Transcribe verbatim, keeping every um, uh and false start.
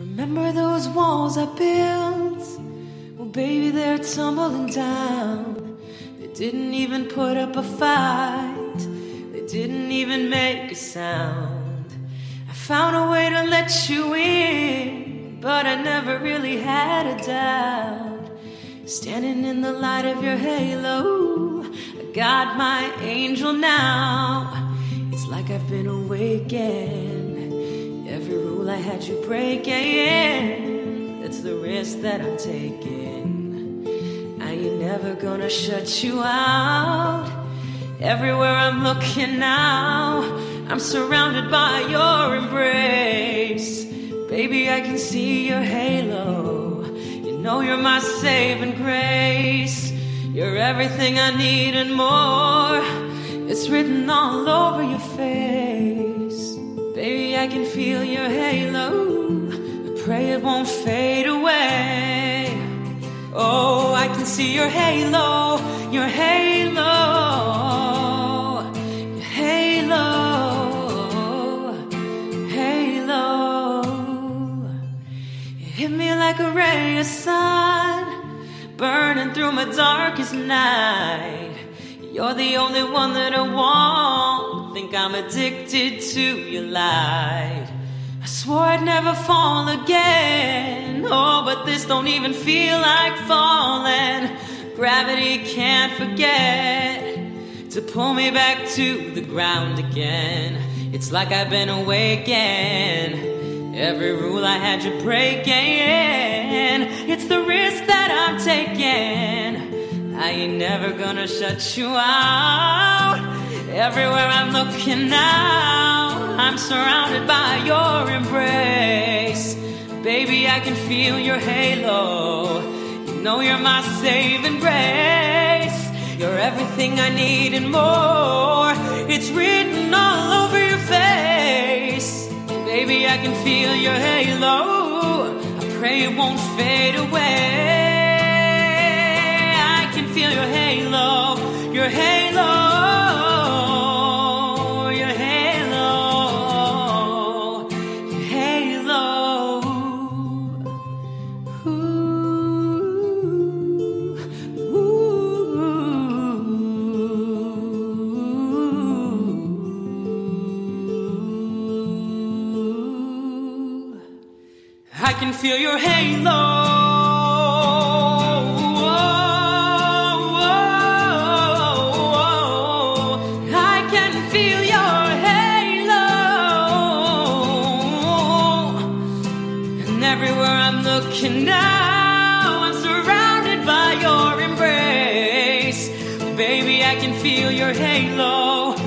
Remember those walls I built? Well, baby, they're tumbling down. They didn't even put up a fight. They didn't even make a sound. I found a way to let you in, but I never really had a doubt. Standing in the light of your halo, I got my angel now. It's like I've been awakened. Every rule I had you breaking, that's the risk that I'm taking. I ain't never gonna shut you out. Everywhere I'm looking now, I'm surrounded by your embrace. Baby, I can see your halo. You know you're my saving grace. You're everything I need and more. It's written all over your face. Baby, I can feel your halo. I pray it won't fade away. Oh, I can see your halo, your halo, your halo, halo. You hit me like a ray of sun, burning through my darkest night. You're the only one that I want. Think I'm addicted to your light. I swore I'd never fall again. Oh, but this don't even feel like falling. Gravity can't forget to pull me back to the ground again. It's like I've been awakened. Every rule I had you breaking, it's the risk that I'm taking. I ain't never gonna shut you out. Everywhere I'm looking now, I'm surrounded by your embrace. Baby, I can feel your halo. You know you're my saving grace. You're everything I need and more. It's written all over your face. Baby, I can feel your halo. I pray it won't fade away. Feel your halo, your halo, your halo, your halo. Ooh, ooh. I can feel your halo. Looking now, I'm surrounded by your embrace. Baby, I can feel your halo.